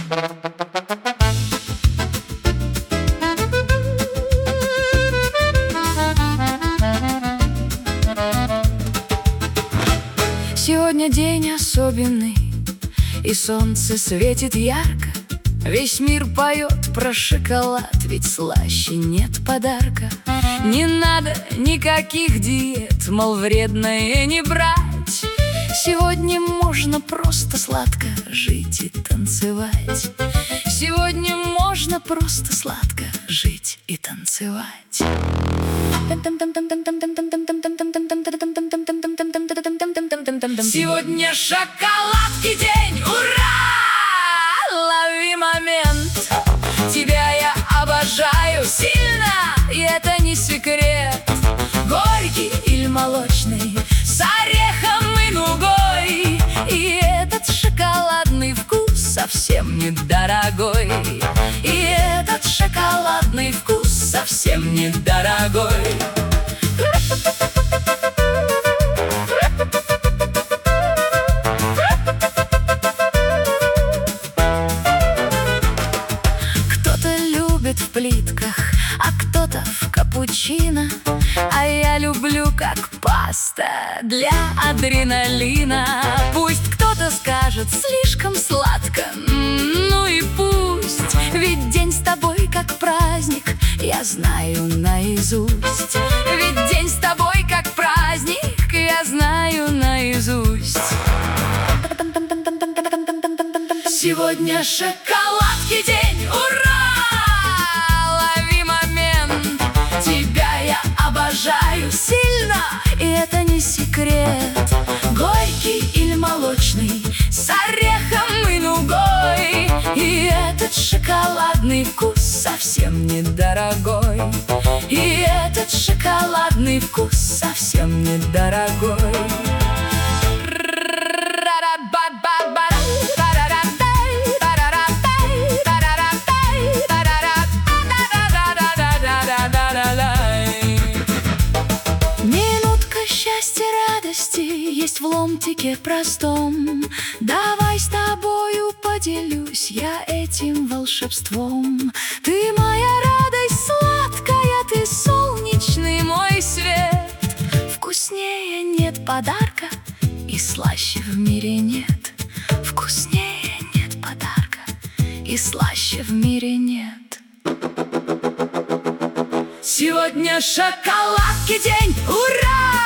Сегодня день особенный, и солнце светит ярко. Весь мир поет про шоколад, ведь слаще нет подарка. Не надо никаких диет, мол, вредное не брать. Сегодня можно просто сладко жить и танцевать. Сегодня можно просто сладко жить и танцевать. Сегодня шоколадки день, ура! Лови момент. Тебя я обожаю сильно, и это не секрет. Горький или молочный, с орехом и нугой. И этот шоколадный вкус совсем недорогой. И этот шоколадный вкус совсем недорогой. В плитках, а кто-то в капучино. А я люблю как паста для адреналина. Пусть кто-то скажет слишком сладко, ну и пусть. Ведь день с тобой как праздник, я знаю наизусть. Ведь день с тобой как праздник, я знаю наизусть. Сегодня шоколадки день, ура! Обожаю сильно, и это не секрет. Горький или молочный, с орехом и нугой. И этот шоколадный вкус совсем недорогой. И этот шоколадный вкус совсем недорогой. Счастье, радости есть в ломтике простом. Давай с тобою поделюсь я этим волшебством. Ты моя радость сладкая, ты солнечный мой свет. Вкуснее нет подарка, и слаще в мире нет. Вкуснее нет подарка, и слаще в мире нет. Сегодня шоколадки день, ура!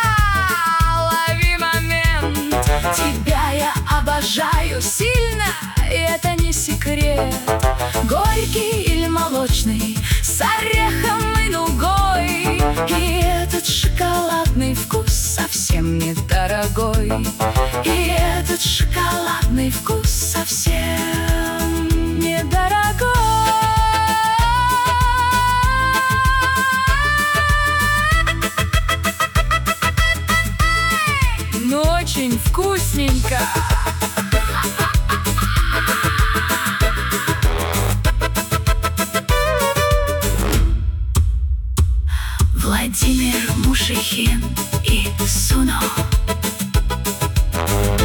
Тебя я обожаю сильно, и это не секрет. Горький или молочный, с орехом и нугой. И этот шоколадный вкус совсем недорогой. И этот шоколадный вкус совсем недорогой. Но очень вкусненько. Владимир Мушихин и Суно.